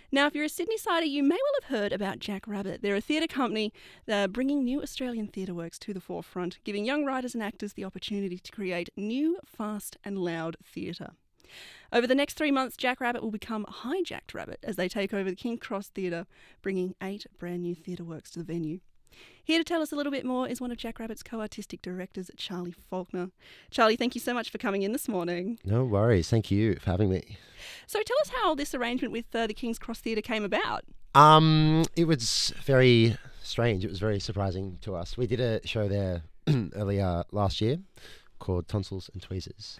Now, if you're a Sydney-sider, you may well have heard about Jack Rabbit. They're a theatre company bringing new Australian theatre works to the forefront, giving young writers and actors the opportunity to create new, fast and loud theatre. Over the next 3 months, Jack Rabbit will become Hijacked Rabbit as they take over the King's Cross Theatre, bringing 8 brand new theatre works to the venue. Here to tell us a little bit more is one of Jack Rabbit's co-artistic directors, Charlie Faulkner. Charlie, thank you so much for coming in this morning. No worries. Thank you for having me. So tell us how this arrangement with the King's Cross Theatre came about. It was very strange. It was very surprising to us. We did a show there earlier last year called Tonsils and Tweezers.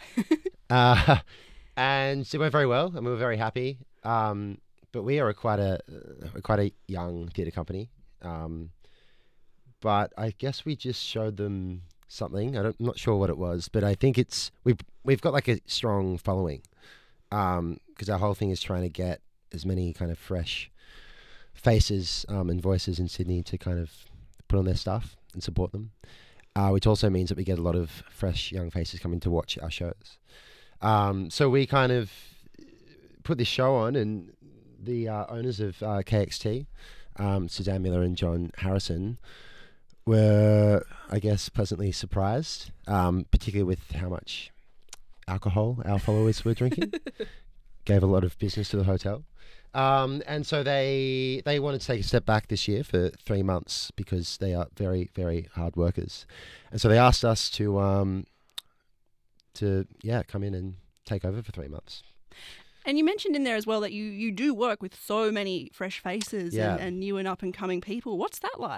And it went very well and we were very happy. But we are quite a young theatre company. But I guess we just showed them something. I'm not sure what it was, but I think we've got like a strong following because our whole thing is trying to get as many kind of fresh faces and voices in Sydney to kind of put on their stuff and support them, which also means that we get a lot of fresh young faces coming to watch our shows. So we kind of put this show on, and the owners of KXT, Suzanne Miller and John Harrison, were, I guess, pleasantly surprised, particularly with how much alcohol our followers were drinking. Gave a lot of business to the hotel. And so they wanted to take a step back this year for 3 months because they are very, very hard workers. And so they asked us to come in and take over for 3 months. And you mentioned in there as well that you do work with so many fresh faces and new and up-and-coming people. What's that like?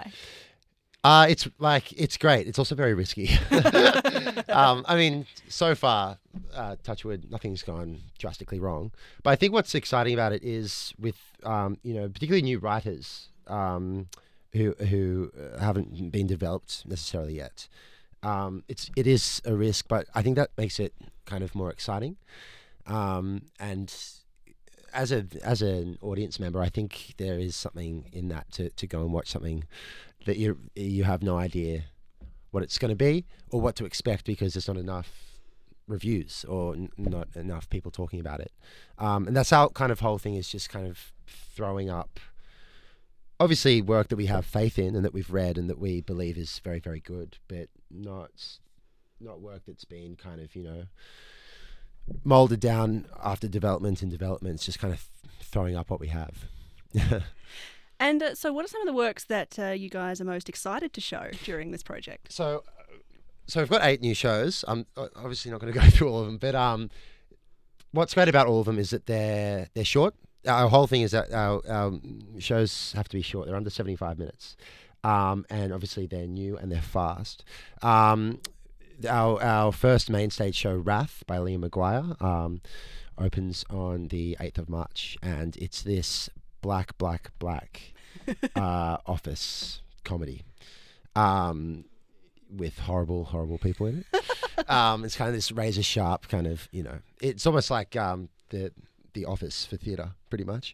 It's great. It's also very risky. I mean, so far, touch wood, nothing's gone drastically wrong. But I think what's exciting about it is with, particularly new writers who haven't been developed necessarily yet. It is a risk, but I think that makes it kind of more exciting. And as an audience member, I think there is something in that to go and watch something that you have no idea what it's going to be or what to expect because there's not enough reviews or not enough people talking about it. And that's our kind of whole thing, is just kind of throwing up, obviously, work that we have faith in and that we've read and that we believe is very, very good, but not work that's been kind of, molded down after development and development. It's just kind of throwing up what we have. And so what are some of the works that you guys are most excited to show during this project? So we've got 8 new shows. I'm obviously not going to go through all of them, but what's great about all of them is that they're short. Our whole thing is that our shows have to be short. They're under 75 minutes. And obviously they're new and they're fast. Our first main stage show, Wrath by Liam Maguire, opens on the 8th of March, and it's this black office comedy with horrible people in it. It's kind of this razor sharp kind of, it's almost like the Office for theatre, pretty much.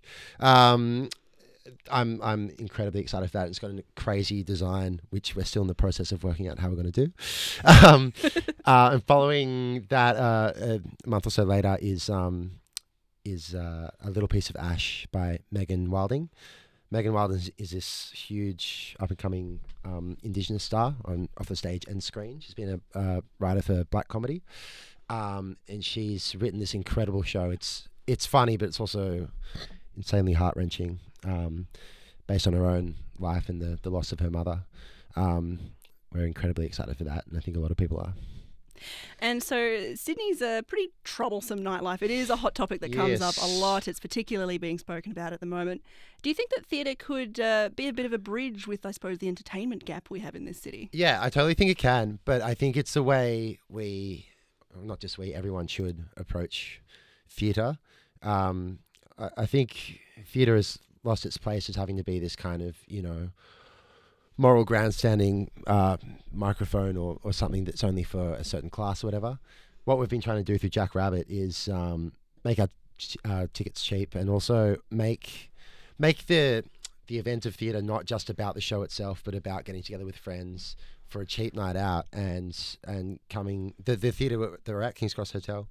I'm incredibly excited for that. It's got a crazy design, which we're still in the process of working out how we're going to do. And following that, a month or so later is A Little Piece of Ash by Megan Wilding. Megan Wilding is this huge up-and-coming Indigenous star off the stage and screen. She's been a writer for black comedy, and she's written this incredible show. It's funny, but it's also insanely heart-wrenching, based on her own life and the loss of her mother. We're incredibly excited for that, and I think a lot of people are. And so Sydney's a pretty troublesome nightlife. It is a hot topic that comes up a lot. It's particularly being spoken about at the moment. Do you think that theatre could be a bit of a bridge with, I suppose, the entertainment gap we have in this city? Yeah, I totally think it can, but I think it's the way everyone should approach theatre. I think theatre has lost its place as having to be this kind of, moral grandstanding microphone or something that's only for a certain class or whatever. What we've been trying to do through Jack Rabbit is make our tickets cheap, and also make the event of theatre not just about the show itself, but about getting together with friends for a cheap night out and coming. The theatre that we're at, King's Cross Hotel,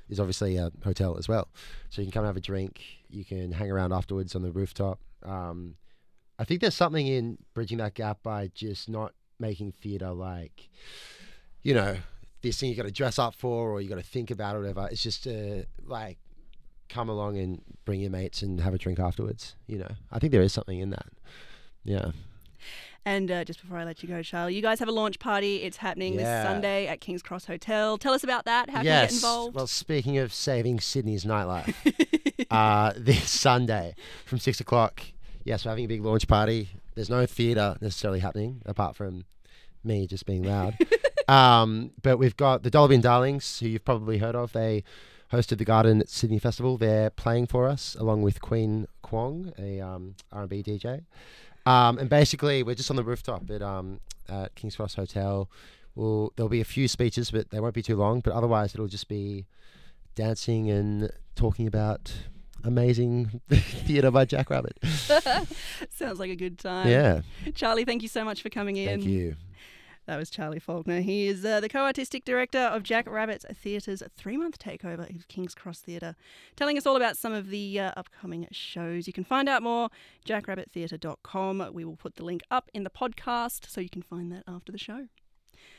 is obviously a hotel as well. So you can come and have a drink. You can hang around afterwards on the rooftop. I think there's something in bridging that gap by just not making theatre like, you know, this thing you got to dress up for or you got to think about or whatever. It's just like come along and bring your mates and have a drink afterwards. You know, I think there is something in that. Yeah. And just before I let you go, Charlie, you guys have a launch party. It's happening this Sunday at King's Cross Hotel. Tell us about that. How can you get involved? Well, speaking of saving Sydney's nightlife, this Sunday from 6 o'clock, yes, we're having a big launch party. There's no theatre necessarily happening apart from me just being loud. But we've got the Dollar Bin Darlings, who you've probably heard of. They hosted the Garden at Sydney Festival. They're playing for us along with Queen Kwong, a R&B DJ. And basically, we're just on the rooftop at King's Cross Hotel. There'll be a few speeches, but they won't be too long. But otherwise, it'll just be dancing and talking about amazing theatre by Jack Rabbit. Sounds like a good time. Yeah. Charlie, thank you so much for coming in. Thank you. That was Charlie Faulkner. He is the co-artistic director of Jack Rabbit Theatre's 3-month takeover of King's Cross Theatre, telling us all about some of the upcoming shows. You can find out more, jackrabbittheatre.com. We will put the link up in the podcast so you can find that after the show.